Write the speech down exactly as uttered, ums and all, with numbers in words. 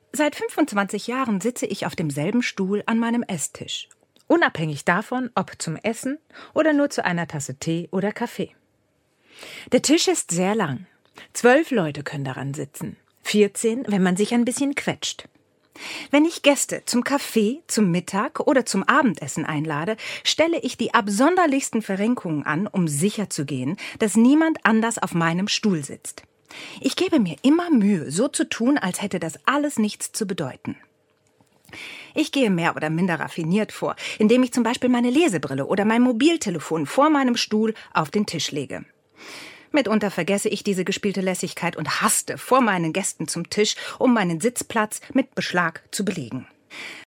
Seit fünfundzwanzig Jahren sitze ich auf demselben Stuhl an meinem Esstisch. Unabhängig davon, ob zum Essen oder nur zu einer Tasse Tee oder Kaffee. Der Tisch ist sehr lang. Zwölf Leute können daran sitzen. vierzehn, wenn man sich ein bisschen quetscht. Wenn ich Gäste zum Kaffee, zum Mittag oder zum Abendessen einlade, stelle ich die absonderlichsten Verrenkungen an, um sicherzugehen, dass niemand anders auf meinem Stuhl sitzt. Ich gebe mir immer Mühe, so zu tun, als hätte das alles nichts zu bedeuten. Ich gehe mehr oder minder raffiniert vor, indem ich zum Beispiel meine Lesebrille oder mein Mobiltelefon vor meinem Stuhl auf den Tisch lege. Mitunter vergesse ich diese gespielte Lässigkeit und haste vor meinen Gästen zum Tisch, um meinen Sitzplatz mit Beschlag zu belegen.